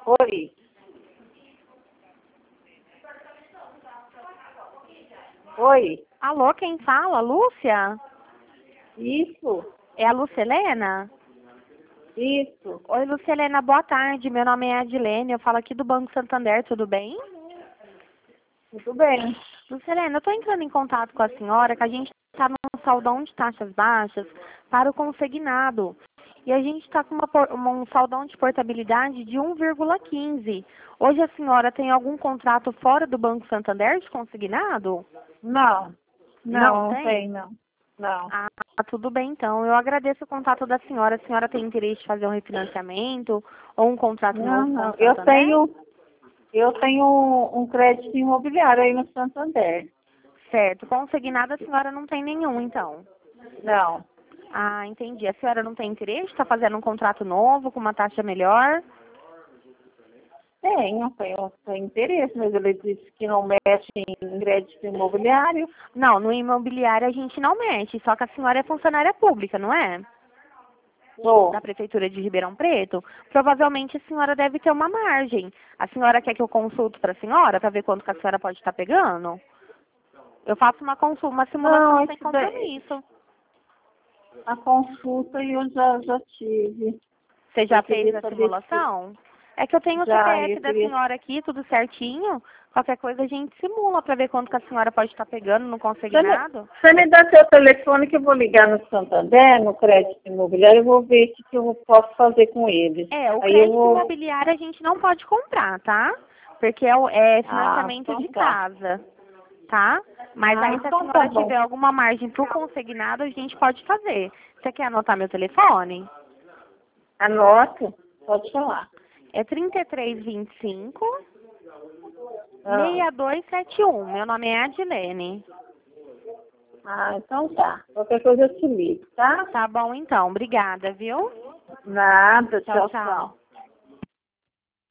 Oi. Oi. Alô, quem fala? Lúcia? Isso. É a Lucelena? Isso. Oi, Lucelena, boa tarde. Meu nome é Adilene, eu falo aqui do Banco Santander, tudo bem? Tudo bem. Lucelena, eu estou entrando em contato com a senhora que a gente está num saldão de taxas baixas para o consignado. E a gente está com um saldão de portabilidade de 1,15. Hoje a senhora tem algum contrato fora do Banco Santander de consignado? Não. Não Não tem? tem, não. Não. Ah, tudo bem então. Eu agradeço o contato da senhora. A senhora tem interesse em fazer um refinanciamento ou um contrato Não, novo com não. o Santander? Eu tenho um crédito imobiliário aí no Santander. Certo. Consignado a senhora não tem nenhum, então. Não. Ah, entendi. A senhora não tem interesse? Está fazendo um contrato novo com uma taxa melhor? Tenho interesse, mas ele disse que não mexe em crédito imobiliário. Não, no imobiliário a gente não mexe, só que a senhora é funcionária pública, não é? Sou. Da Prefeitura de Ribeirão Preto. Provavelmente a senhora deve ter uma margem. A senhora quer que eu consulte para a senhora para ver quanto que a senhora pode estar pegando? Eu faço uma consulta, uma simulação Não, sem compromisso. a consulta eu já tive. Você já Eu fez queria a saber se simulação? É que eu tenho o já, CPF eu da queria. senhora aqui, tudo certinho. Qualquer coisa a gente simula para ver quanto que a senhora pode estar pegando no consignado. Você me dá seu telefone que eu vou ligar no Santander, no crédito imobiliário, eu vou ver o que eu posso fazer com eles. É, o Aí eu crédito vou. imobiliário a gente não pode comprar, tá? Porque é Ah, financiamento então de tá. casa, tá? Mas Ah, aí se a então tá senhora bom. tiver alguma margem pro consignado, a gente pode fazer. Você quer anotar meu telefone? Anota, pode falar. É 3325 Ah, 6271. Meu nome é Adilene. então tá. Qualquer coisa eu te ligo, tá? Tá bom então. Obrigada, viu? Nada, Tchau, tchau, tchau. tchau.